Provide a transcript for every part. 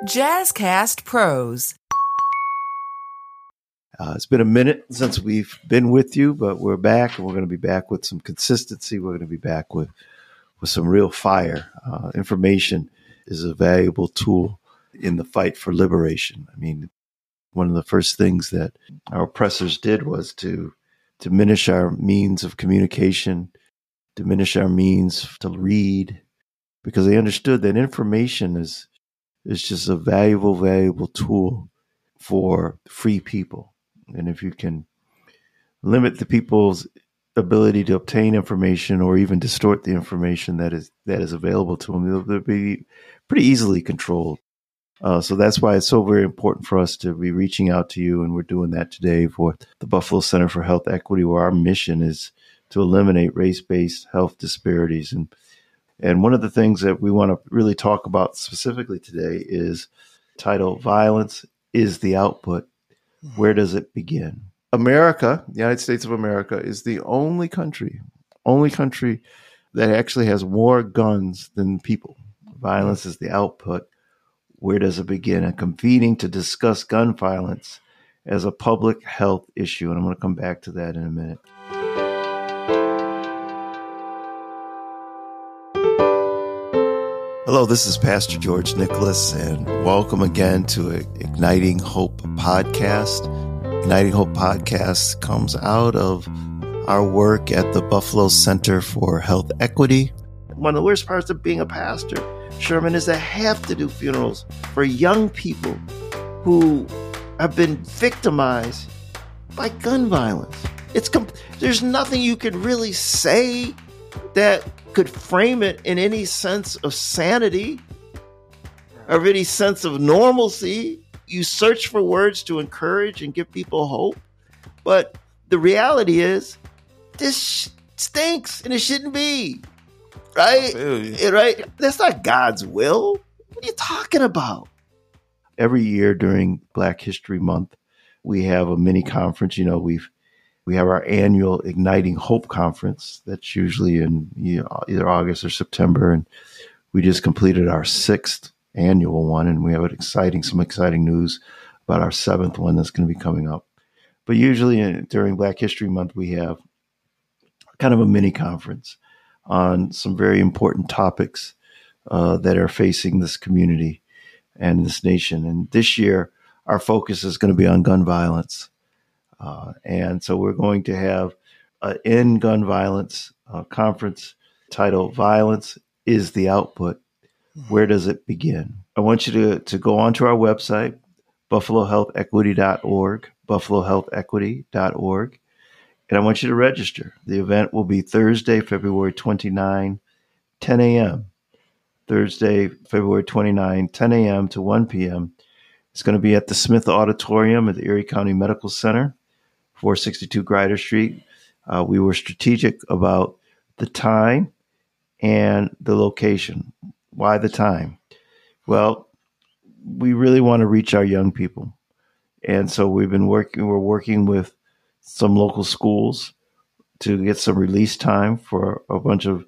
Jazzcast Pros. It's been a minute since we've been with you, but we're back, and we're going to be back with some consistency. We're going to be back with some real fire. Information is a valuable tool in the fight for liberation. I mean, one of the first things that our oppressors did was to diminish our means of communication, diminish our means to read, because they understood that information is just a valuable tool for free people. And if you can limit the people's ability to obtain information or even distort the information that is available to them, they'll be pretty easily controlled. So that's why it's so very important for us to be reaching out to you. And we're doing that today for the Buffalo Center for Health Equity, where our mission is to eliminate race-based health disparities. And one of the things that we want to really talk about specifically today is titled Violence is the Output. Where does it begin? America, the United States of America, is the only country that actually has more guns than people. Violence is the output. Where does it begin? And convening to discuss gun violence as a public health issue. And I'm going to come back to that in a minute. Hello, this is Pastor George Nicholas, and welcome again to Igniting Hope Podcast. Igniting Hope Podcast comes out of our work at the Buffalo Center for Health Equity. One of the worst parts of being a pastor, Sherman, is I have to do funerals for young people who have been victimized by gun violence. There's nothing you could really say that could frame it in any sense of sanity or any sense of normalcy. You search for words to encourage and give people hope. But the reality is this stinks and it shouldn't be. Right? Right? That's not God's will. What are you talking about? Every year during Black History Month, we have a mini conference. You know, we have our annual Igniting Hope Conference that's usually in either August or September. And we just completed our 6th annual one. And we have some exciting news about our 7th one that's going to be coming up. But usually during Black History Month, we have kind of a mini conference on some very important topics that are facing this community and this nation. And this year, our focus is going to be on gun violence. And so we're going to have an End Gun Violence conference titled Violence is the Output. Where does it begin? I want you to go onto our website, buffalohealthequity.org, buffalohealthequity.org, and I want you to register. The event will be Thursday, February 29, 10 a.m. Thursday, February 29, 10 a.m. to 1 p.m. It's going to be at the Smith Auditorium at the Erie County Medical Center, 462 Grider Street. We were strategic about the time and the location. Why the time? Well, we really want to reach our young people. And so we're working with some local schools to get some release time for a bunch of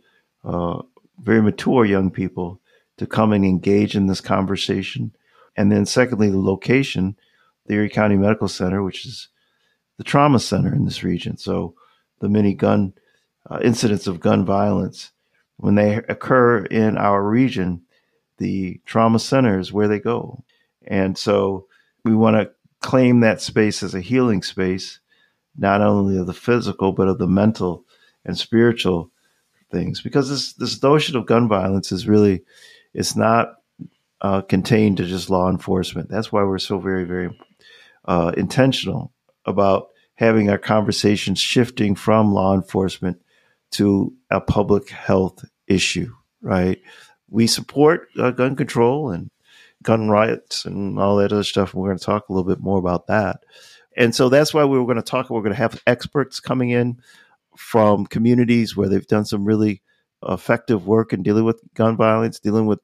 very mature young people to come and engage in this conversation. And then secondly, the location, the Erie County Medical Center, which is the trauma center in this region. So the many gun incidents of gun violence, when they occur in our region, the trauma center is where they go. And so we want to claim that space as a healing space, not only of the physical, but of the mental and spiritual things. Because this notion of gun violence is really, it's not contained to just law enforcement. That's why we're so very, very intentional about having our conversations shifting from law enforcement to a public health issue, right? We support gun control and gun rights and all that other stuff. We're going to talk a little bit more about that. And so that's why we're going to have experts coming in from communities where they've done some really effective work in dealing with gun violence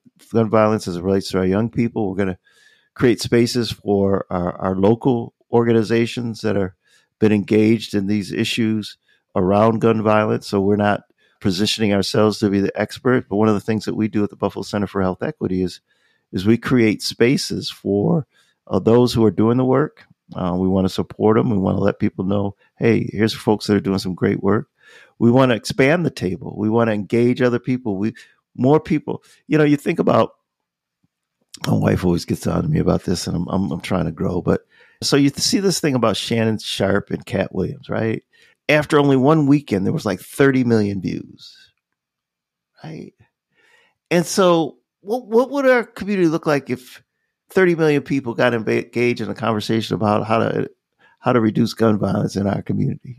as it relates to our young people. We're going to create spaces for our local organizations that are been engaged in these issues around gun violence. So we're not positioning ourselves to be the expert. But one of the things that we do at the Buffalo Center for Health Equity is is we create spaces for those who are doing the work. We want to support them. We want to let people know, hey, here's folks that are doing some great work. We want to expand the table. We want to engage other people. More people. You think about, my wife always gets on to me about this, and I'm trying to grow. But so you see this thing about Shannon Sharpe and Cat Williams, right? After only one weekend, there was like 30 million views, right? And so what would our community look like if 30 million people got engaged in a conversation about how to reduce gun violence in our community?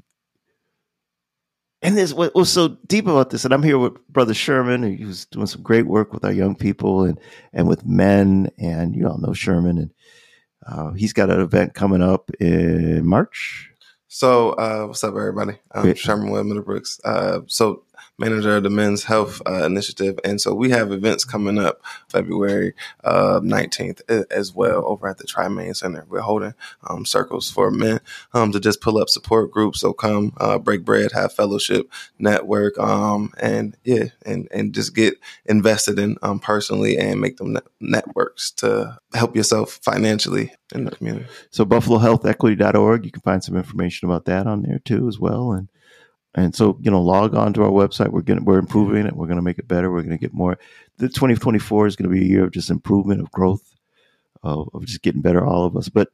And this, what was so deep about this, and I'm here with Brother Sherman, who's doing some great work with our young people and with men, and you all know Sherman, and he's got an event coming up in March. So, what's up, everybody? I'm Sherman Webb Middlebrooks. So manager of the Men's Health Initiative. And so we have events coming up February 19th as well over at the Tri-Main Center. We're holding circles for men to just pull up support groups. So come break bread, have fellowship, network, and just get invested in personally and make them networks to help yourself financially in the community. So BuffaloHealthEquity.org, you can find some information about that on there too as well. And so, log on to our website. We're improving it. We're going to make it better. We're going to get more. The 2024 is going to be a year of just improvement, of growth, of just getting better, all of us. But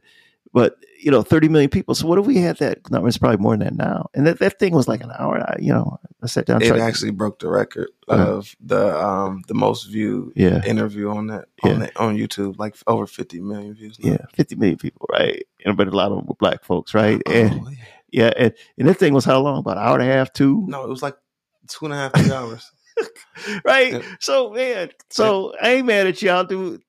30 million people. So what if we had that? No, it's probably more than that now. And that thing was like an hour. I sat down. It actually broke the record of the most viewed interview on YouTube, like over 50 million views now. Yeah, 50 million people, right? But a lot of them were black folks, right? And that thing was how long? About an hour and a half, 2? No, it was like 2.5, 3 hours. Right? Yeah. So, man, I ain't mad at y'all.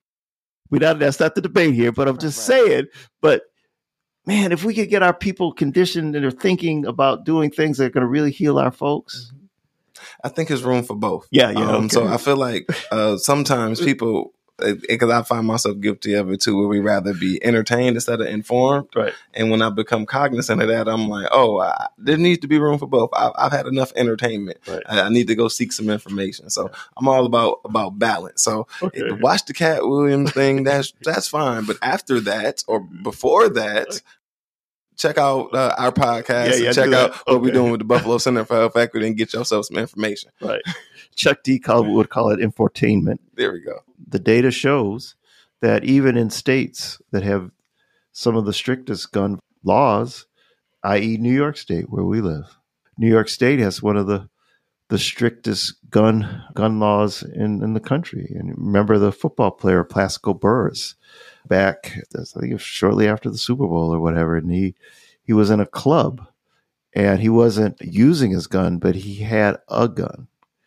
That's not the debate here, but I'm just saying. But, man, if we could get our people conditioned and they're thinking about doing things that are going to really heal our folks. I think there's room for both. Yeah. Okay. So I feel like sometimes people, because I find myself guilty of it too, where we rather be entertained instead of informed. Right. And when I become cognizant of that, I'm like, there needs to be room for both. I've had enough entertainment. Right. I need to go seek some information. So I'm all about balance. So watch the Cat Williams thing. That's fine. But after that or before that, check out our podcast and check out what we're doing with the Buffalo Center for Health Equity and get yourself some information. Right. Chuck D. would call it infotainment. There we go. The data shows that even in states that have some of the strictest gun laws, i.e. New York State, where we live, New York State has one of the strictest gun laws in the country. And remember the football player Plaxico Burress back, I think it was shortly after the Super Bowl or whatever, and he was in a club and he wasn't using his gun, but he had a gun.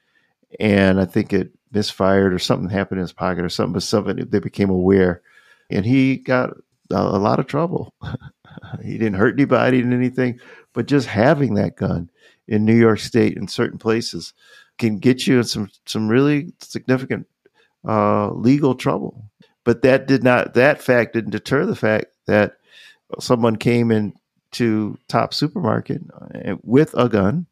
And I think it misfired or something happened in his pocket or something, but they became aware and he got a lot of trouble. He didn't hurt anybody in anything, but just having that gun in New York State in certain places can get you in some really significant legal trouble. But that fact didn't deter the fact that someone came into Top Supermarket with a gun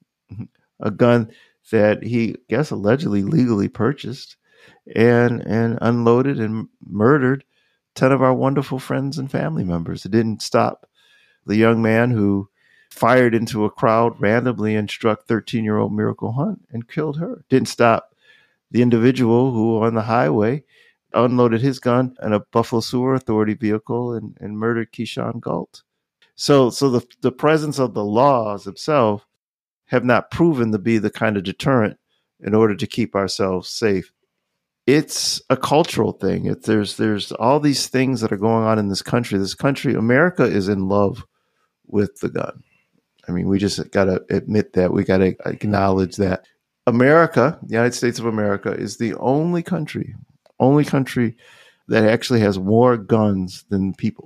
that he, allegedly legally purchased and unloaded and murdered 10 of our wonderful friends and family members. It didn't stop the young man who fired into a crowd randomly and struck 13-year-old Miracle Hunt and killed her. It didn't stop the individual who on the highway unloaded his gun in a Buffalo Sewer Authority vehicle and murdered Keyshawn Galt. So the presence of the laws themselves have not proven to be the kind of deterrent in order to keep ourselves safe. It's a cultural thing. There's all these things that are going on in this country. America is in love with the gun. I mean, we just got to admit that. We got to acknowledge that America, the United States of America, is the only country that actually has more guns than people.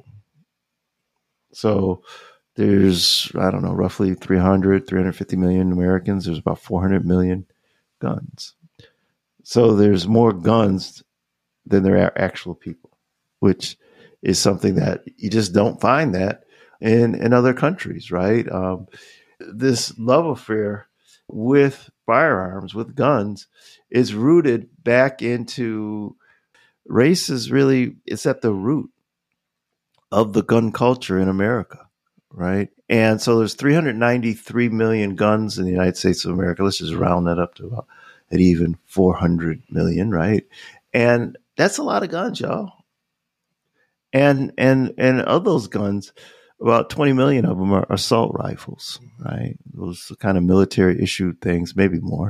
So there's, roughly 350 million Americans. There's about 400 million guns. So there's more guns than there are actual people, which is something that you just don't find that in other countries, right? This love affair with firearms, with guns, is rooted back into race is really, it's at the root of the gun culture in America, right? And so there's 393 million guns in the United States of America. Let's just round that up to about an even 400 million, right? And that's a lot of guns, y'all. And of those guns, about 20 million of them are assault rifles, right? Those kind of military issued things, maybe more.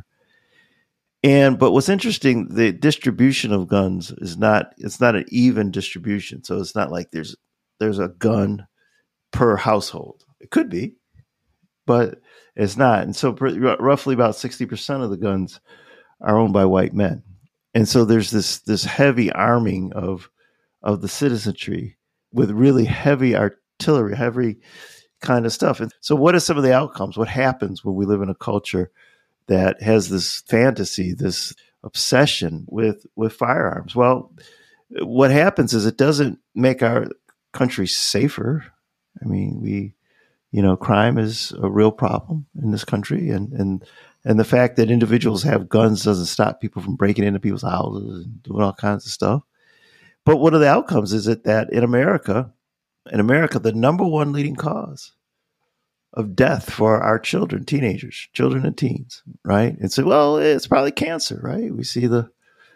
But what's interesting, the distribution of guns is it's not an even distribution. So it's not like there's a gun per household. It could be, but it's not. And so roughly about 60% of the guns are owned by white men. And so there's this heavy arming of the citizenry with really heavy artillery, heavy kind of stuff. And so what are some of the outcomes? What happens when we live in a culture that has this fantasy, this obsession with firearms? Well, what happens is it doesn't make our country safer. I mean, crime is a real problem in this country, and the fact that individuals have guns doesn't stop people from breaking into people's houses and doing all kinds of stuff. But one of the outcomes is that in America, the number one leading cause of death for our children, teenagers, children and teens, right? And so, well, it's probably cancer, right? We see the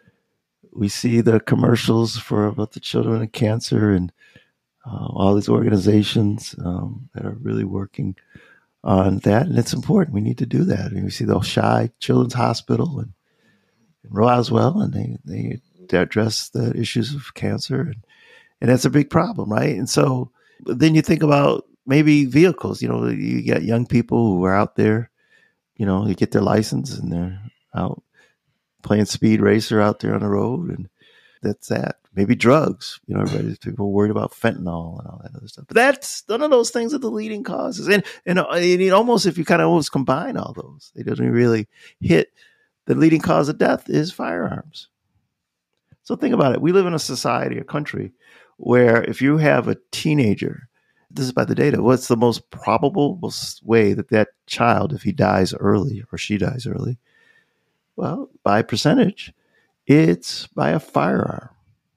commercials about the children and cancer, and all these organizations that are really working on that, and it's important. We need to do that. And we see the Shy Children's Hospital in Roswell, and they address the issues of cancer, and that's a big problem, right? And so then you think about maybe vehicles. You got young people who are out there, they get their license and they're out playing speed racer out there on the road, and that's that. Maybe drugs. People are worried about fentanyl and all that other stuff. But that's none of those things are the leading causes. And almost, if you kind of almost combine all those, they don't really hit. The leading cause of death is firearms. So think about it. We live in a society, a country, where if you have a teenager, this is by the data, what's the most probable way that child, if he dies early or she dies early? Well, by percentage, it's by a firearm,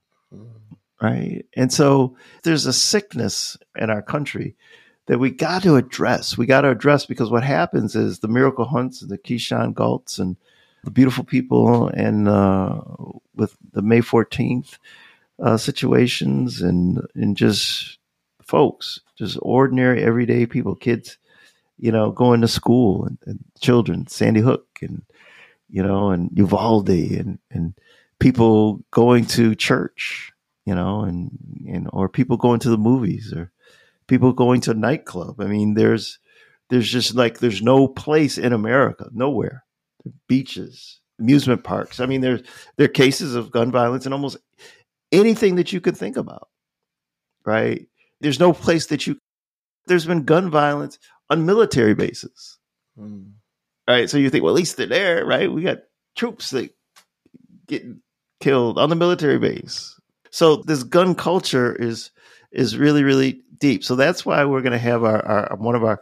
right? And so there's a sickness in our country that we got to address. We got to address, because what happens is the Miracle Hunts and the Keyshawn Galts and the beautiful people, and with the May 14th situations, and just folks, just ordinary, everyday people, kids, going to school, and children, Sandy Hook, and Uvalde, and people going to church, or people going to the movies, or people going to a nightclub. I mean, there's just there's no place in America, nowhere. Beaches, amusement parks. I mean, there are cases of gun violence in almost anything that you could think about, right? There's no place there's been gun violence on military bases, right? So you think, well, at least they're there, right? We got troops that get killed on the military base. So this gun culture is really, really deep. So that's why we're going to have one of our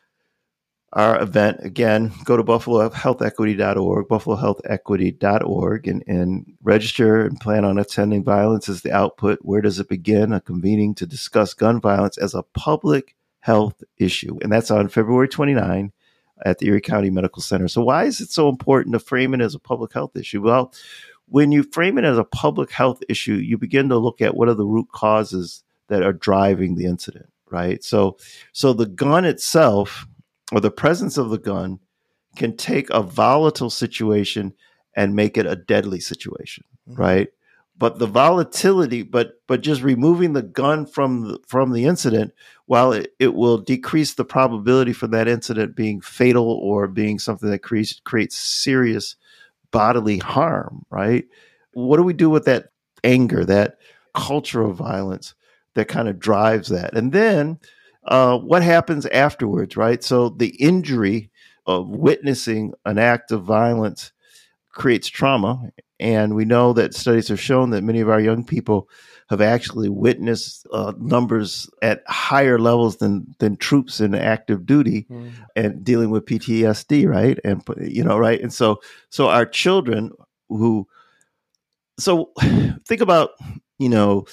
event. Again, go to buffalohealthequity.org, buffalohealthequity.org, and register and plan on attending. Violence is the output. Where does it begin? A convening to discuss gun violence as a public health issue. And that's on February 29 at the Erie County Medical Center. So why is it so important to frame it as a public health issue? Well, when you frame it as a public health issue, you begin to look at what are the root causes that are driving the incident, right? So the gun itself, or the presence of the gun, can take a volatile situation and make it a deadly situation, right? But the volatility, but just removing the gun from the incident, while it will decrease the probability for that incident being fatal or being something that creates serious bodily harm, right? What do we do with that anger, that culture of violence that kind of drives that? And then what happens afterwards, right? So the injury of witnessing an act of violence creates trauma. And we know that studies have shown that many of our young people have actually witnessed numbers at higher levels than troops in active duty and dealing with PTSD, right? And, right? And so our children who So think about, you know,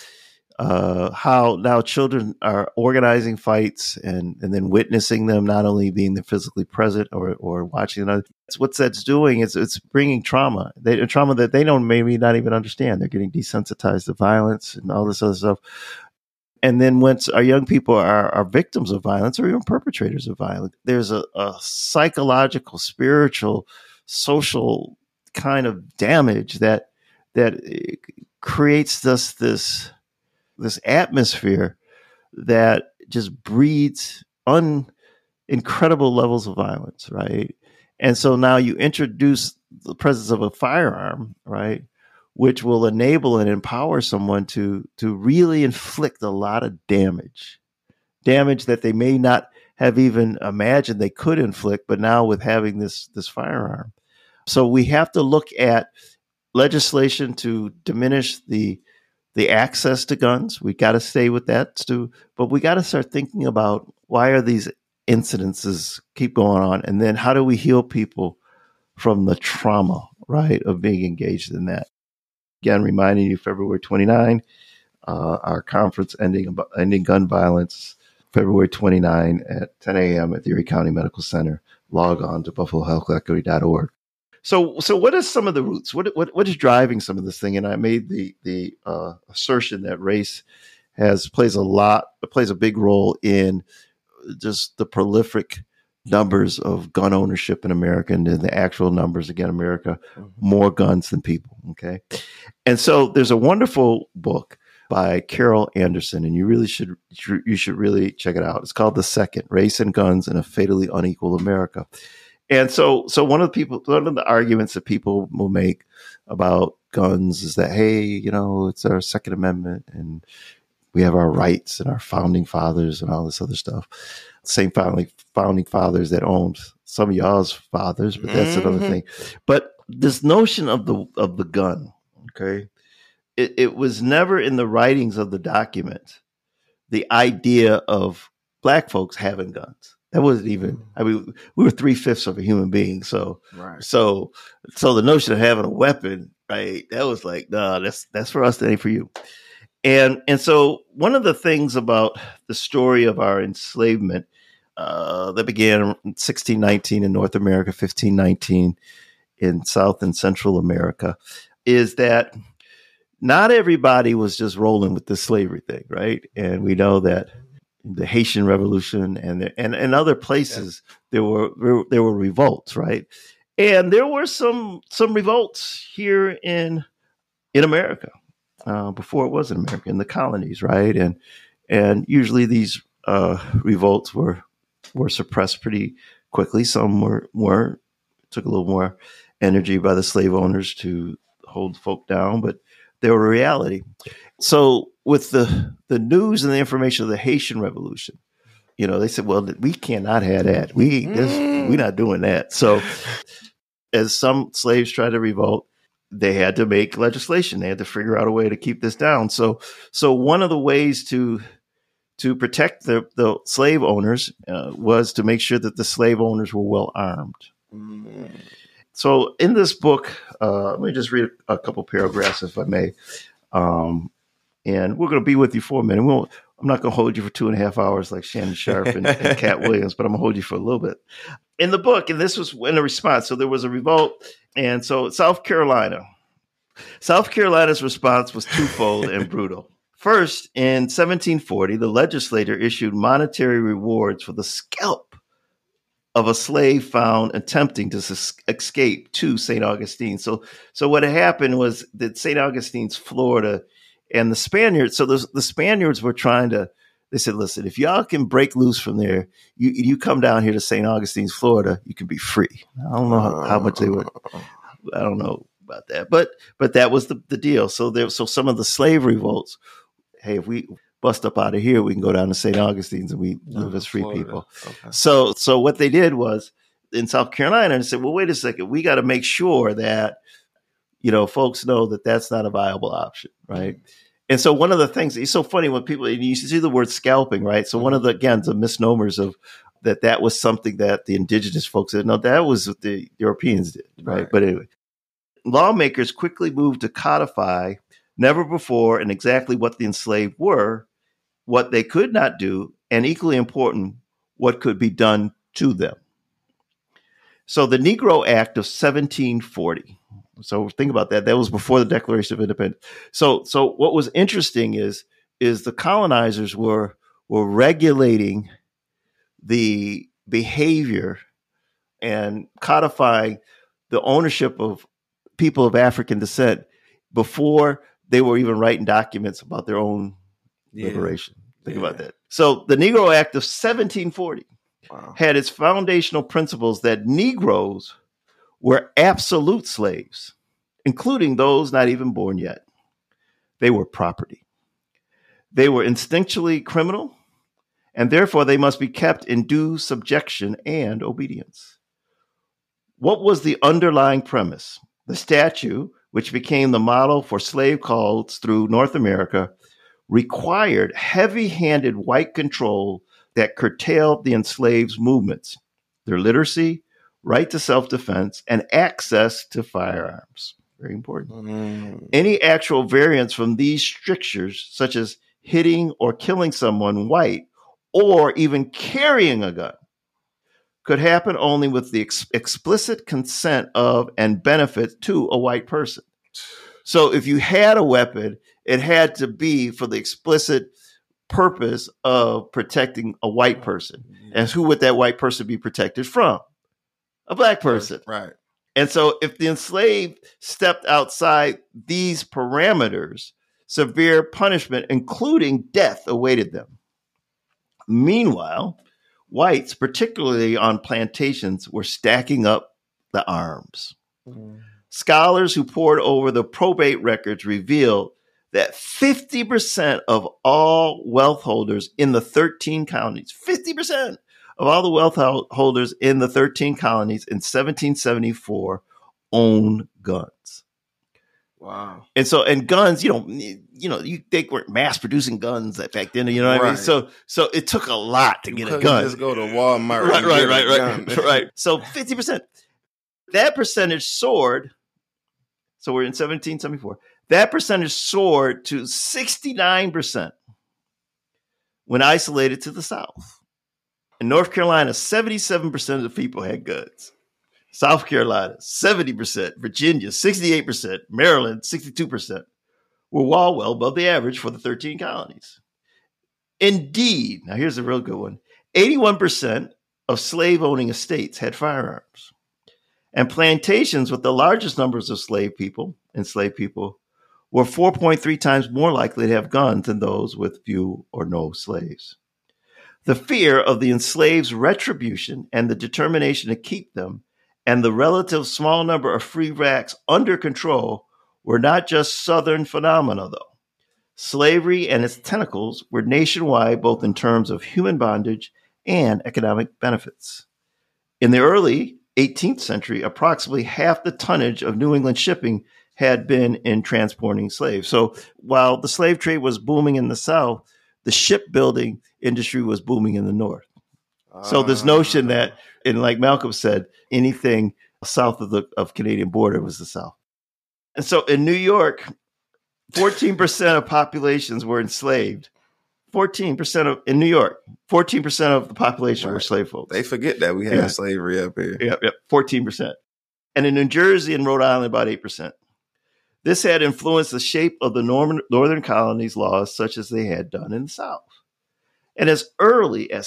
how now children are organizing fights and then witnessing them, not only being physically present or watching them. What that's doing is it's bringing trauma, trauma that they don't maybe not even understand. They're getting desensitized to violence and all this other stuff. And then once our young people are victims of violence or even perpetrators of violence, there's a psychological, spiritual, social kind of damage that creates this atmosphere that just breeds incredible levels of violence, right? And so now you introduce the presence of a firearm, right, which will enable and empower someone to really inflict a lot of damage that they may not have even imagined they could inflict, but now with having this firearm. So we have to look at legislation to diminish the access to guns. We got to stay with that, Stu, but we got to start thinking about why are these incidences keep going on, and then how do we heal people from the trauma, right, of being engaged in that. Again, reminding you, February 29, our conference ending gun violence, February 29 at 10 a.m. at the Erie County Medical Center. Log on to buffalohealthequity.org. So what is some of the roots? What is driving some of this thing? And I made the assertion that race plays a big role in just the prolific numbers of gun ownership in America, and the actual numbers, again, America, more guns than people. Okay. And so there's a wonderful book by Carol Anderson, and you should really check it out. It's called The Second: Race and Guns in a Fatally Unequal America. And so one of the arguments that people will make about guns is that, hey, it's our Second Amendment and we have our rights and our founding fathers and all this other stuff. Same founding fathers that owned some of y'all's fathers, but that's another thing. But this notion of the gun, okay, it was never in the writings of the document, the idea of Black folks having guns. That wasn't even, we were 3/5 of a human being. So, right. so the notion of having a weapon, right, that was like, nah, that's for us, that ain't for you. And so one of the things about the story of our enslavement that began in 1619 in North America, 1519 in South and Central America, is that not everybody was just rolling with the slavery thing, right? And we know that the Haitian Revolution and other places, there were revolts, right? And there were some revolts here in America before it was in America, in the colonies, right? And usually these revolts were suppressed pretty quickly. Some were took a little more energy by the slave owners to hold folk down, but they were a reality. So with the news and the information of the Haitian Revolution, they said, well, we cannot have that. We're not doing that. So as some slaves tried to revolt, they had to make legislation. They had to figure out a way to keep this down. So one of the ways to protect the slave owners was to make sure that the slave owners were well armed. So in this book, let me just read a couple paragraphs, if I may. And we're going to be with you for a minute. I'm not going to hold you for 2.5 hours like Shannon Sharp and Cat Williams, but I'm going to hold you for a little bit. In the book, and this was in a response, so there was a revolt. And so South Carolina's response was twofold and brutal. First, in 1740, the legislature issued monetary rewards for the scalp of a slave found attempting to escape to St. Augustine. So what had happened was that St. Augustine's, Florida, and the Spaniards, so the Spaniards were they said, listen, if y'all can break loose from there, you come down here to St. Augustine's, Florida, you can be free. I don't know how much they were. I don't know about that, but that was the deal. So some of the slave revolts, hey, if we bust up out of here, we can go down to St. Augustine's and we live as free Florida. People. Okay. So what they did was in South Carolina, and said, well, wait a second, we got to make sure that, folks know that that's not a viable option, right? And so one of the things, it's so funny when people, you see the word scalping, right? So one of the misnomers of that was something that the indigenous folks did. No, that was what the Europeans did, right? But anyway, lawmakers quickly moved to codify never before and exactly what the enslaved were, what they could not do, and equally important, what could be done to them. So the Negro Act of 1740. So think about that. That was before the Declaration of Independence. So what was interesting is the colonizers were regulating the behavior and codifying the ownership of people of African descent before they were even writing documents about their own liberation. Think about that. So the Negro Act of 1740 had its foundational principles that Negroes were absolute slaves, including those not even born yet. They were property. They were instinctually criminal, and therefore they must be kept in due subjection and obedience. What was the underlying premise? The statute, which became the model for slave codes through North America, required heavy-handed white control that curtailed the enslaved's movements, their literacy, right to self-defense, and access to firearms. Very important. Any actual variance from these strictures, such as hitting or killing someone white, or even carrying a gun, could happen only with the explicit consent of and benefit to a white person. So if you had a weapon, it had to be for the explicit purpose of protecting a white person. And who would that white person be protected from? A black person. Right. And so if the enslaved stepped outside these parameters, severe punishment, including death, awaited them. Meanwhile, whites, particularly on plantations, were stacking up the arms. Scholars who pored over the probate records revealed that 50% of all wealth holders in the 13 counties, 50% of all the wealth holders in the 13 colonies in 1774 owned guns. Wow. And so, and guns, they weren't mass producing guns back then, you know what I mean? So it took a lot to get a gun. Just go to Walmart. Right. So 50%, that percentage soared. So we're in 1774. That percentage soared to 69% when isolated to the South. In North Carolina, 77% of the people had guns. South Carolina, 70%. Virginia, 68%. Maryland, 62%. Were well above the average for the 13 colonies. Indeed, now here's a real good one, 81% of slave-owning estates had firearms. And plantations with the largest numbers of enslaved people were 4.3 times more likely to have guns than those with few or no slaves. The fear of the enslaved's retribution and the determination to keep them and the relative small number of free blacks under control were not just Southern phenomena, though. Slavery and its tentacles were nationwide, both in terms of human bondage and economic benefits. In the early 18th century, approximately half the tonnage of New England shipping had been in transporting slaves. So while the slave trade was booming in the South, the shipbuilding industry was booming in the North. So this notion that, and like Malcolm said, anything south of Canadian border was the South. And so in New York, 14% of populations were enslaved. 14% in New York, 14% of the population were slave folks. They forget that we had slavery up here. Yep, 14%. And in New Jersey and Rhode Island, about 8%. This had influenced the shape of the northern colonies' laws, such as they had done in the South. And as early as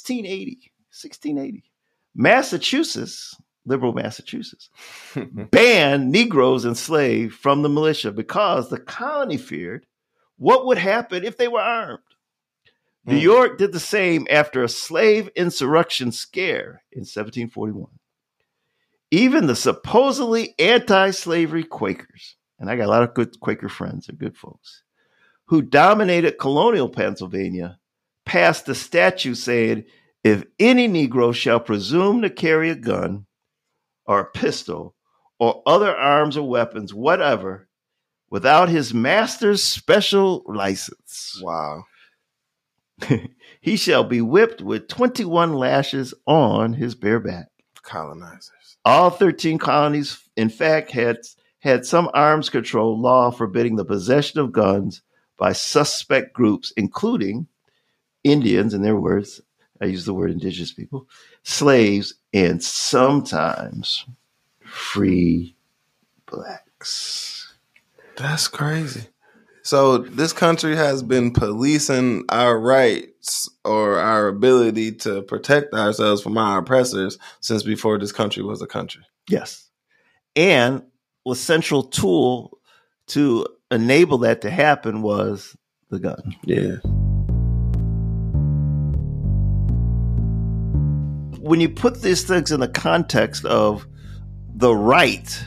1680, Massachusetts, liberal Massachusetts, banned Negroes enslaved from the militia because the colony feared what would happen if they were armed. New York did the same after a slave insurrection scare in 1741. Even the supposedly anti-slavery Quakers, and I got a lot of good Quaker friends, they're good folks, who dominated colonial Pennsylvania, passed a statute saying, if any Negro shall presume to carry a gun or a pistol or other arms or weapons, whatever, without his master's special license. Wow. He shall be whipped with 21 lashes on his bare back. Colonizers. All 13 colonies, in fact, had had some arms control law forbidding the possession of guns by suspect groups, including Indians, in their words, I use the word indigenous people, slaves, and sometimes free blacks. That's crazy. So this country has been policing our rights or our ability to protect ourselves from our oppressors since before this country was a country. Yes. And the central tool to enable that to happen was the gun. Yeah. When you put these things in the context of the right,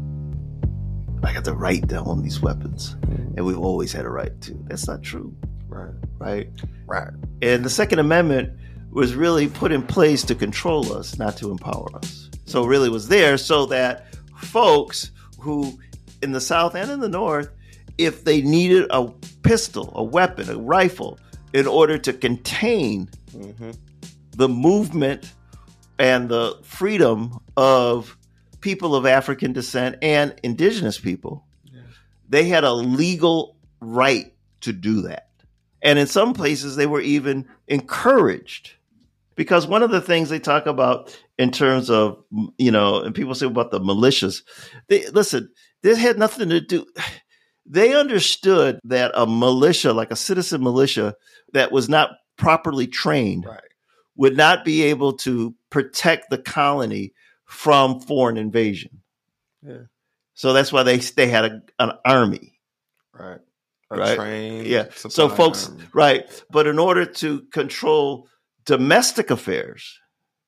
I got the right to own these weapons, and we've always had a right to. That's not true. Right. And the Second Amendment was really put in place to control us, not to empower us. So it really was there so that folks who in the South and in the North, if they needed a pistol, a weapon, a rifle, in order to contain the movement and the freedom of people of African descent and indigenous people, they had a legal right to do that. And in some places, they were even encouraged. Because one of the things they talk about in terms of, and people say about the militias, this had nothing to do. They understood that a militia, like a citizen militia that was not properly trained, would not be able to protect the colony from foreign invasion. Yeah. So that's why they had an army. Right. Trained. Yeah. So folks, army. Right. But in order to control domestic affairs,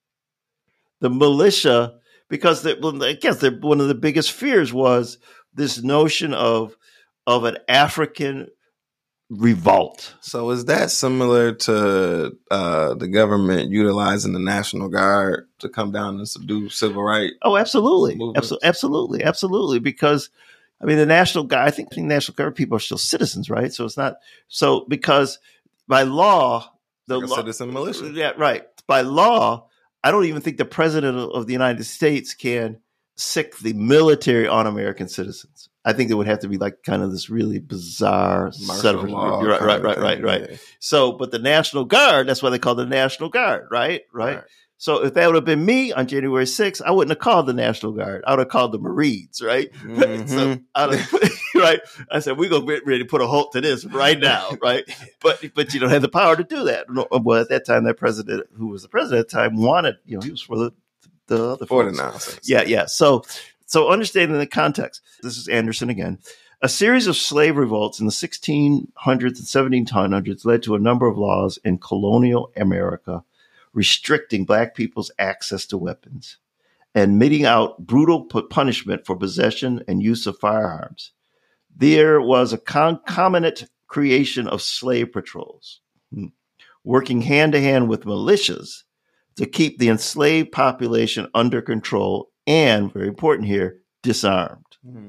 the militia, because I guess one of the biggest fears was this notion of an African revolt. So is that similar to the government utilizing the National Guard to come down and subdue civil rights? Oh, absolutely. Absolutely. Because, the National Guard, I think the National Guard people are still citizens, right? So it's not, because by law, citizen militia. Yeah, right. By law, I don't even think the president of the United States can sick the military on American citizens. I think it would have to be like kind of this really bizarre set of law. Right. Yeah. So, but the National Guard, that's why they call it the National Guard, right? So if that would have been me on January 6th, I wouldn't have called the National Guard. I would have called the Marines, right? So right. I said, we're going to get ready to put a halt to this right now, right? But you don't have the power to do that. Well, at that time, that president, who was the president at the time, wanted, he was for the other folks. nonsense. Yeah. So understanding the context, this is Anderson again. A series of slave revolts in the 1600s and 1700s led to a number of laws in colonial America restricting Black people's access to weapons and meting out brutal punishment for possession and use of firearms. There was a concomitant creation of slave patrols, working hand-to-hand with militias to keep the enslaved population under control and, very important here, disarmed.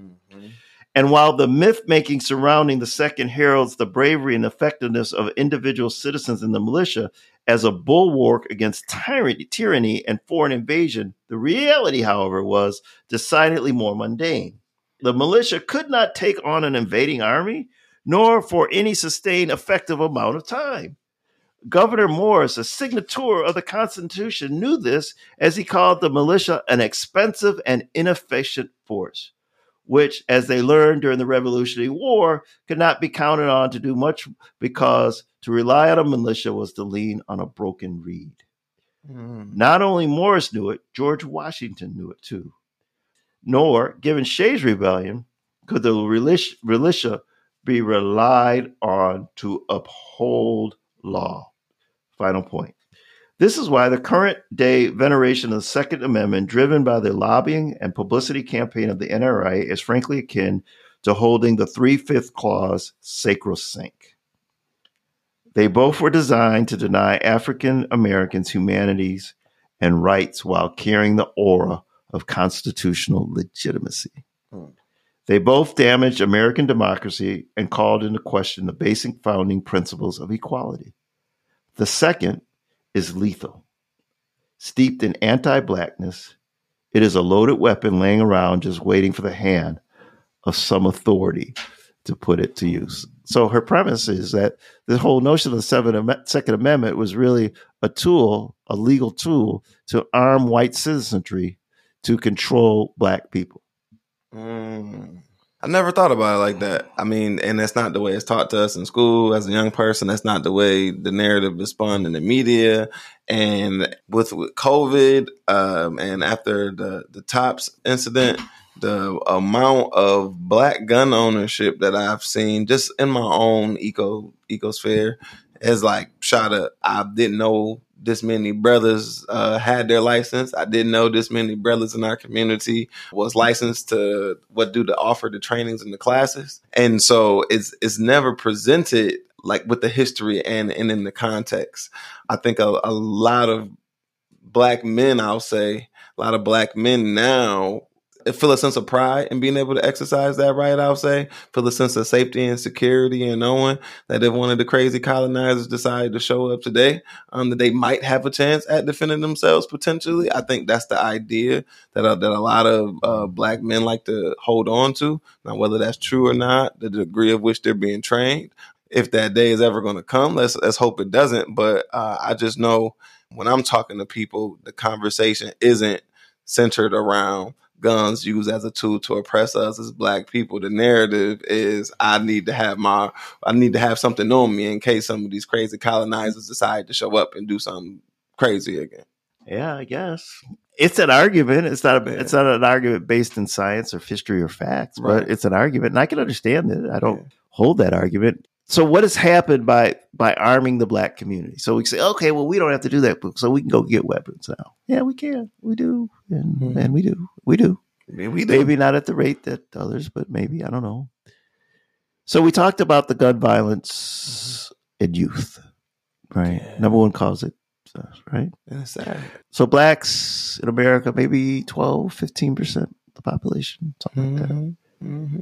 And while the myth-making surrounding the Second heralds the bravery and effectiveness of individual citizens in the militia as a bulwark against tyranny and foreign invasion, the reality, however, was decidedly more mundane. The militia could not take on an invading army, nor for any sustained effective amount of time. Governor Morris, a signature of the Constitution, knew this as he called the militia an expensive and inefficient force, which, as they learned during the Revolutionary War, could not be counted on to do much because to rely on a militia was to lean on a broken reed. Not only Morris knew it, George Washington knew it too. Nor, given Shays' Rebellion, could the militia be relied on to uphold law. Final point. This is why the current day veneration of the Second Amendment, driven by the lobbying and publicity campaign of the NRA, is frankly akin to holding the 3/5 clause sacrosanct. They both were designed to deny African Americans humanities and rights while carrying the aura of constitutional legitimacy. They both damaged American democracy and called into question the basic founding principles of equality. The second is lethal. Steeped in anti-Blackness, it is a loaded weapon laying around just waiting for the hand of some authority to put it to use. So her premise is that the whole notion of the Second Amendment was really a tool, a legal tool, to arm white citizenry to control black people. I never thought about it like that. I mean, and that's not the way it's taught to us in school as a young person. That's not the way the narrative is spun in the media. And with COVID and after the TOPS incident, the amount of black gun ownership that I've seen just in my own ecosphere is like shot up. I didn't know this many brothers had their license. I didn't know this many brothers in our community was licensed to offer the trainings and the classes. And so it's never presented like with the history and in the context. I think a lot of black men, I'll say, a lot of black men now feel a sense of pride in being able to exercise that right, I'll say. Feel a sense of safety and security and knowing that if one of the crazy colonizers decided to show up today, that they might have a chance at defending themselves potentially. I think that's the idea that a lot of black men like to hold on to. Now, whether that's true or not, the degree of which they're being trained, if that day is ever going to come, let's hope it doesn't. But I just know when I'm talking to people, the conversation isn't centered around guns used as a tool to oppress us as black people. The narrative is I need to have something on me in case some of these crazy colonizers decide to show up and do something crazy again. Yeah, I guess it's an argument. It's not an argument based in science or history or facts, Right. but it's an argument, and I can understand it. I don't hold that argument. So what has happened by arming the black community? So we say, okay, well, we don't have to do that, so we can go get weapons now. Yeah, we can. We do. And we do. We do. Maybe not at the rate that others, but maybe, I don't know. So we talked about the gun violence in youth, right? Yeah. Number one cause it, right? That's sad. So blacks in America, maybe 12, 15% of the population, something like that. Mm-hmm.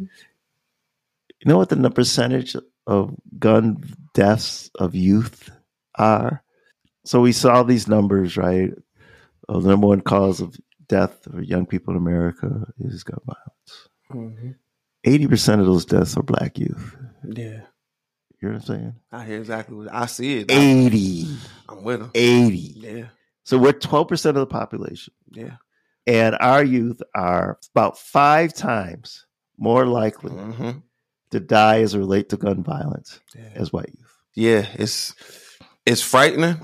You know what the percentage of gun deaths of youth are? So we saw these numbers, right? The number one cause of death for young people in America is gun violence. 80% of those deaths are black youth. Yeah. You know what I'm saying? I hear exactly what I see it. 80. I'm with them. 80. Yeah. So we're 12% of the population. Yeah. And our youth are about 5 times more likely to die as it relates to gun violence as white youth. Yeah, it's frightening.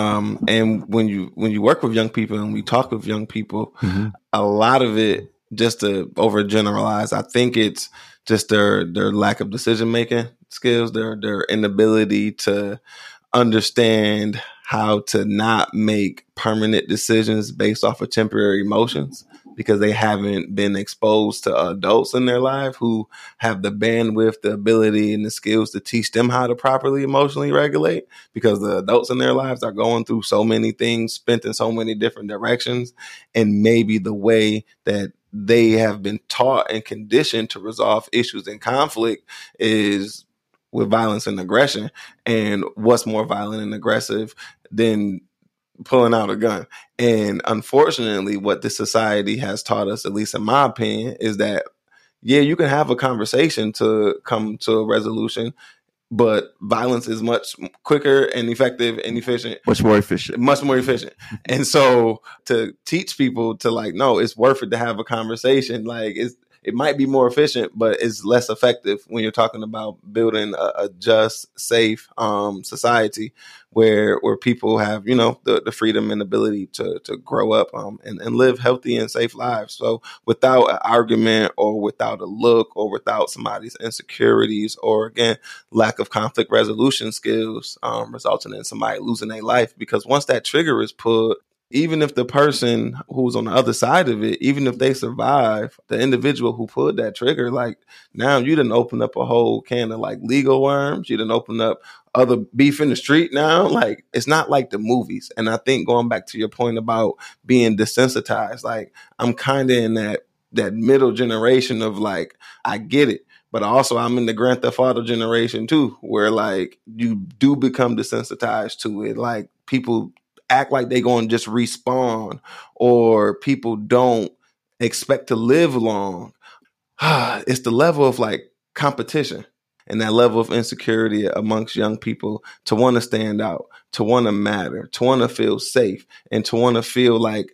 And when you work with young people and we talk with young people, a lot of it, just to overgeneralize, I think it's just their lack of decision making skills, their inability to understand how to not make permanent decisions based off of temporary emotions, because they haven't been exposed to adults in their life who have the bandwidth, the ability, and the skills to teach them how to properly emotionally regulate, because the adults in their lives are going through so many things, spent in so many different directions. And maybe the way that they have been taught and conditioned to resolve issues in conflict is with violence and aggression. And what's more violent and aggressive than pulling out a gun? And unfortunately, what this society has taught us, at least in my opinion, is that, yeah, you can have a conversation to come to a resolution, but violence is much quicker and effective and efficient. Much more efficient. And so to teach people to no, it's worth it to have a conversation. It might be more efficient, but it's less effective when you're talking about building a just, safe society where people have, the freedom and ability to grow up and live healthy and safe lives. So without an argument or without a look or without somebody's insecurities or, again, lack of conflict resolution skills resulting in somebody losing their life, because once that trigger is pulled, even if the person who's on the other side of it, even if they survive, the individual who pulled that trigger, now you didn't open up a whole can of legal worms. You didn't open up other beef in the street now. It's not like the movies. And I think going back to your point about being desensitized, I'm kind of in that middle generation of I get it. But also I'm in the Grand Theft Auto generation too, where you do become desensitized to it. People act like they going to just respawn, or people don't expect to live long. it's the level of like competition and that level of insecurity amongst young people to want to stand out, to want to matter, to want to feel safe, and to want to feel like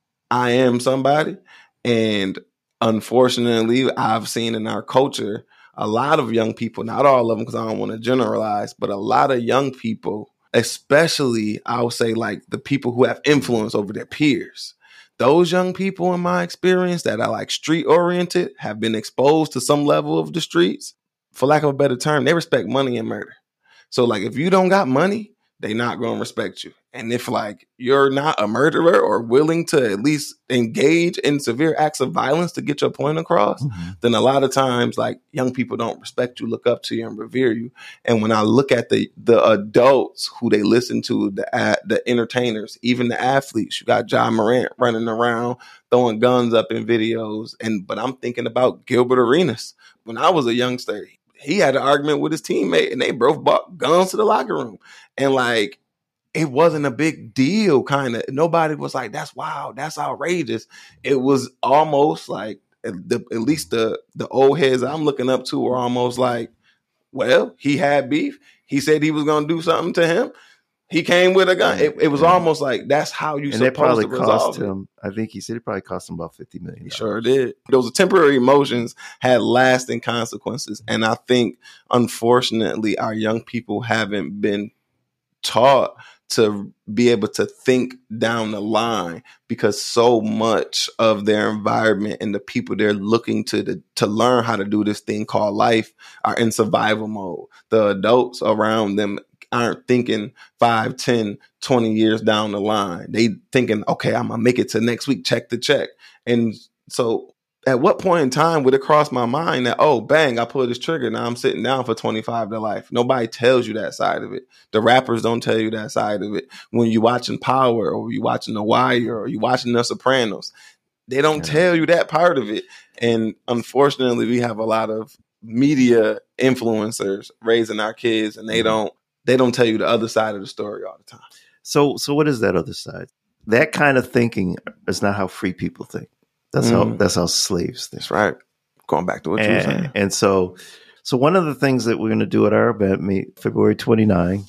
I am somebody. And unfortunately, I've seen in our culture a lot of young people, not all of them, because I don't want to generalize, but a lot of young people, especially I would say like the people who have influence over their peers. Those young people, in my experience, that are like street oriented, have been exposed to some level of the streets. For lack of a better term, they respect money and murder. So like if you don't got money, they not going to respect you. And if like you're not a murderer or willing to at least engage in severe acts of violence to get your point across, then a lot of times like young people don't respect you, look up to you, and revere you. And when I look at the adults who they listen to, the entertainers, even the athletes, you got Ja Morant running around throwing guns up in videos. But I'm thinking about Gilbert Arenas. When I was a youngster, he had an argument with his teammate and they both brought guns to the locker room. And like, it wasn't a big deal, kind of. Nobody was like, that's wild, that's outrageous. It was almost like, at least the old heads I'm looking up to were almost like, well, he had beef. He said he was going to do something to him. He came with a gun. It was almost like that's how you supposed to resolve it. Him, I think he said it probably cost him about $50 million. He sure did. Those temporary emotions had lasting consequences. And I think, unfortunately, our young people haven't been taught to be able to think down the line, because so much of their environment and the people they're looking to learn how to do this thing called life are in survival mode. The adults around them aren't thinking 5, 10, 20 years down the line. They thinking, okay, I'm going to make it to next week, check the check. And so at what point in time would it cross my mind that, oh, bang, I pulled this trigger, now I'm sitting down for 25 to life? Nobody tells you that side of it. The rappers don't tell you that side of it. When you're watching Power or you're watching The Wire or you're watching The Sopranos, they don't tell you that part of it. And unfortunately, we have a lot of media influencers raising our kids, and they don't tell you the other side of the story all the time. So what is that other side? That kind of thinking is not how free people think. That's how slaves think. That's right. Going back to what you were saying. And so one of the things that we're going to do at our event, February 29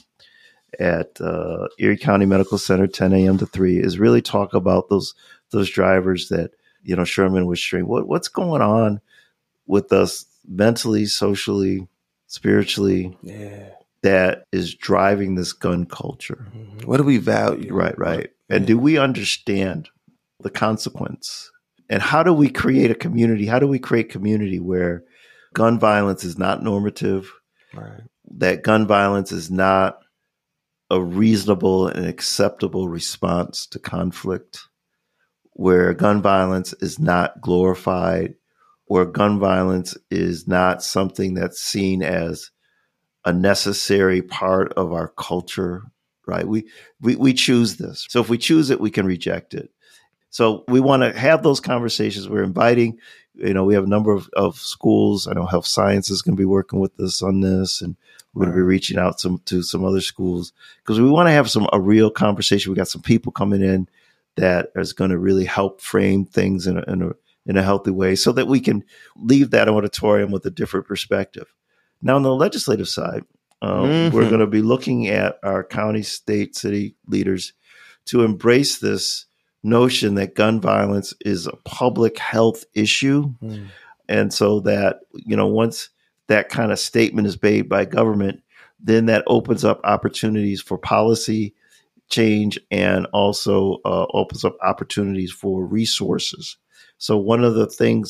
at Erie County Medical Center, 10 a.m. to 3, is really talk about those drivers that, Sherman was sharing. What's going on with us mentally, socially, spiritually? Yeah. That is driving this gun culture. What do we value? Right. And do we understand the consequence? And how do we create a community? How do we create community where gun violence is not normative, right? That gun violence is not a reasonable and acceptable response to conflict, where gun violence is not glorified, where gun violence is not something that's seen as a necessary part of our culture, right? We choose this. So if we choose it, we can reject it. So we want to have those conversations. We're inviting, we have a number of schools. I know Health Sciences is going to be working with us on this, and we're going to be reaching out to some other schools, because we want to have a real conversation. We got some people coming in that is going to really help frame things in a healthy way, so that we can leave that auditorium with a different perspective. Now, on the legislative side, we're going to be looking at our county, state, city leaders to embrace this notion that gun violence is a public health issue. And so that, once that kind of statement is made by government, then that opens up opportunities for policy change, and also opens up opportunities for resources. So one of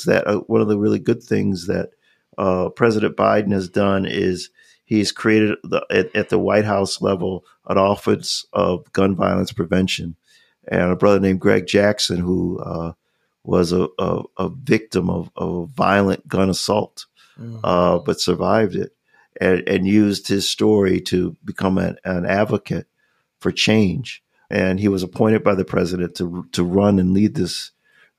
the really good things that President Biden has done is he's created at the White House level an Office of Gun Violence Prevention. And a brother named Greg Jackson, who was a victim of a violent gun assault, but survived it, and used his story to become an advocate for change. And he was appointed by the president to run and lead this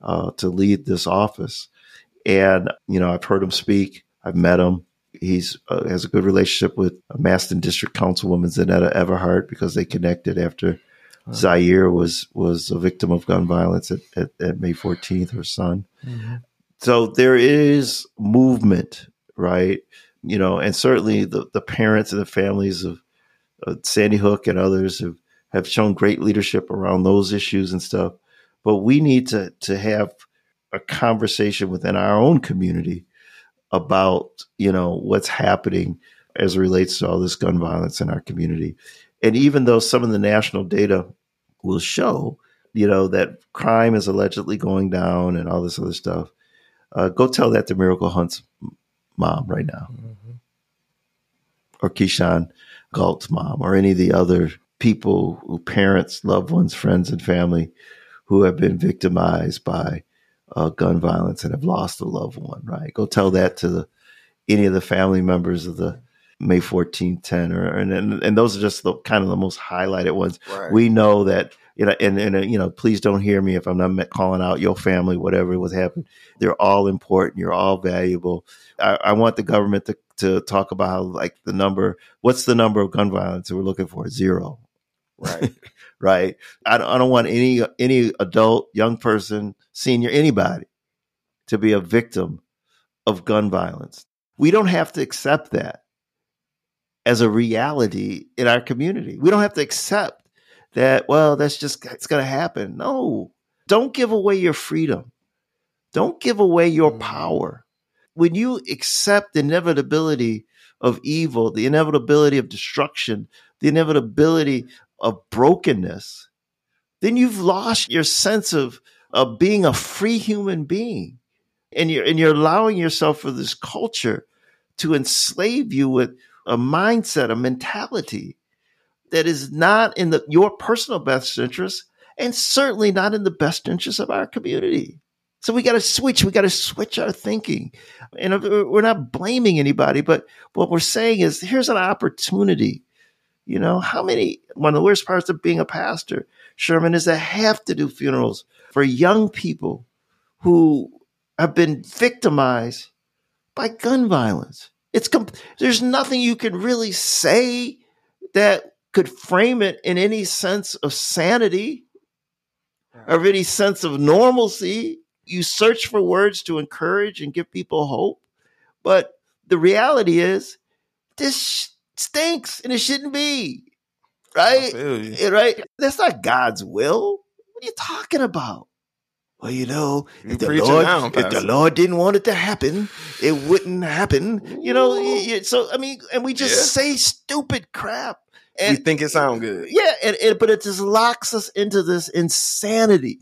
office. And I've heard him speak. I've met him. He's has a good relationship with Maston District Councilwoman Zanetta Everhart, because they connected after Zaire was a victim of gun violence at May 14th, her son. So there is movement, right? And certainly the parents and the families of Sandy Hook and others have shown great leadership around those issues and stuff. But we need to have a conversation within our own community about, what's happening as it relates to all this gun violence in our community. And even though some of the national data will show, that crime is allegedly going down and all this other stuff, go tell that to Miracle Hunt's mom right now, or Keyshawn Galt's mom, or any of the other people, parents, loved ones, friends, and family who have been victimized by gun violence and have lost a loved one, right? Go tell that to any of the family members of the May 14th 10, and those are just the kind of the most highlighted ones. Right. We know that, and please don't hear me if I'm not calling out your family, whatever was happened. They're all important. You're all valuable. I want the government to talk about how, like, what's the number of gun violence that we're looking for? 0. Right. Right. I don't want any adult, young person, senior, anybody to be a victim of gun violence. We don't have to accept that as a reality in our community. We don't have to accept that, well, it's going to happen. No, don't give away your freedom. Don't give away your power. When you accept the inevitability of evil, the inevitability of destruction, the inevitability of brokenness, then you've lost your sense of being a free human being. And you're allowing yourself for this culture to enslave you with a mindset, a mentality that is not in your personal best interest, and certainly not in the best interest of our community. So we got to switch. We got to switch our thinking. And we're not blaming anybody, but what we're saying is, here's an opportunity. One of the worst parts of being a pastor, Sherman, is I have to do funerals for young people who have been victimized by gun violence. There's nothing you can really say that could frame it in any sense of sanity or any sense of normalcy. You search for words to encourage and give people hope. But the reality is, this stinks and it shouldn't be. Right? Right? That's not God's will. What are you talking about? Well, if the Lord didn't want it to happen, it wouldn't happen. And we just say stupid crap. And we think it sounds good. Yeah, but it just locks us into this insanity,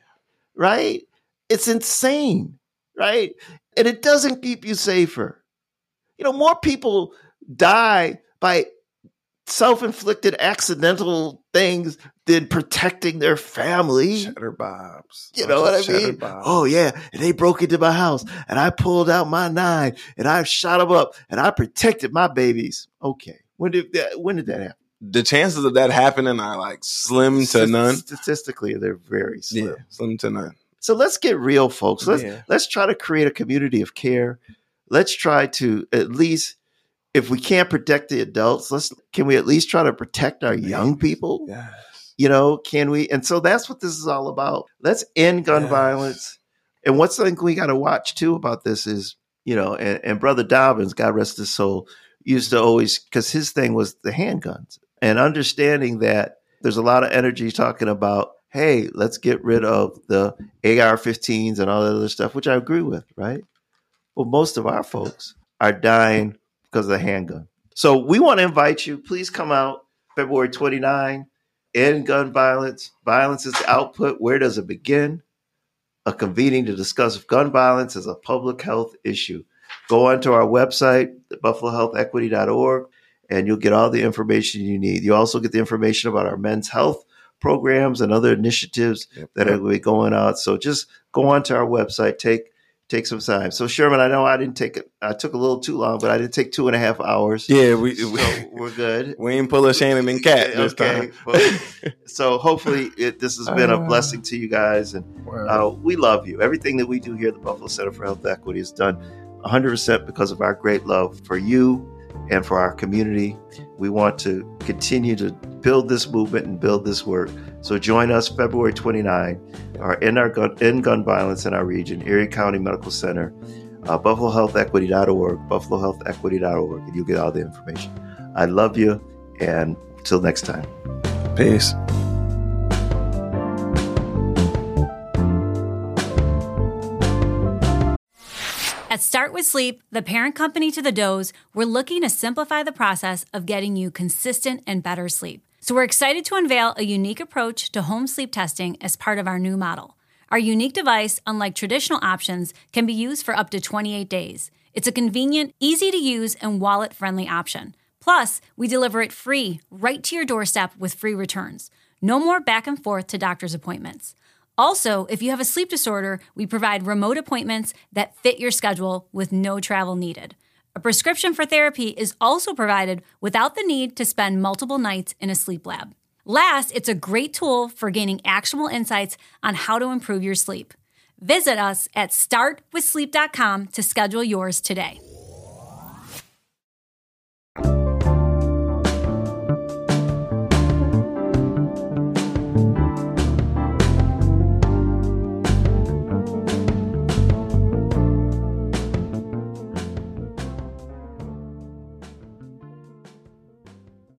right? It's insane, right? And it doesn't keep you safer. More people die by self-inflicted accidental things than protecting their family. Cheddar Bobs. You know what I mean? Bobs. Oh, yeah. And they broke into my house and I pulled out my 9 and I shot them up and I protected my babies. Okay. When did that happen? The chances of that happening are like slim to none. Statistically, they're very slim. Yeah, slim to none. So let's get real, folks. Let's try to create a community of care. Let's try to at least, if we can't protect the adults, can we at least try to protect our young people? Yes. Can we? And so that's what this is all about. Let's end gun violence. And what's something we got to watch too about this is, and Brother Dobbins, God rest his soul, used to always, because his thing was the handguns, and understanding that there's a lot of energy talking about, hey, let's get rid of the AR-15s and all that other stuff, which I agree with, right? Well, most of our folks are dying because of the handgun. So we want to invite you. Please come out February 29. End gun violence. Violence is the output. Where does it begin? A convening to discuss gun violence as a public health issue. Go onto our website, buffalohealthequity.org, and you'll get all the information you need. You also get the information about our men's health programs and other initiatives that are going on. So just go onto our website, take some time. So Sherman, I know I took a little too long, but I didn't take 2.5 hours. Yeah, so we're good. We ain't pull a Shannon and Cat this time. Well, so hopefully this has been a blessing to you guys, and we love you. Everything that we do here at the Buffalo Center for Health Equity is done 100% because of our great love for you and for our community. We want to continue to build this movement and build this work. So join us February 29 in gun violence in our region, Erie County Medical Center, BuffaloHealthEquity.org, BuffaloHealthEquity.org, and you'll get all the information. I love you, and till next time. Peace. At Start With Sleep, the parent company to the Doze, we're looking to simplify the process of getting you consistent and better sleep. So we're excited to unveil a unique approach to home sleep testing as part of our new model. Our unique device, unlike traditional options, can be used for up to 28 days. It's a convenient, easy-to-use, and wallet-friendly option. Plus, we deliver it free, right to your doorstep with free returns. No more back and forth to doctor's appointments. Also, if you have a sleep disorder, we provide remote appointments that fit your schedule with no travel needed. A prescription for therapy is also provided without the need to spend multiple nights in a sleep lab. Last, it's a great tool for gaining actionable insights on how to improve your sleep. Visit us at startwithsleep.com to schedule yours today.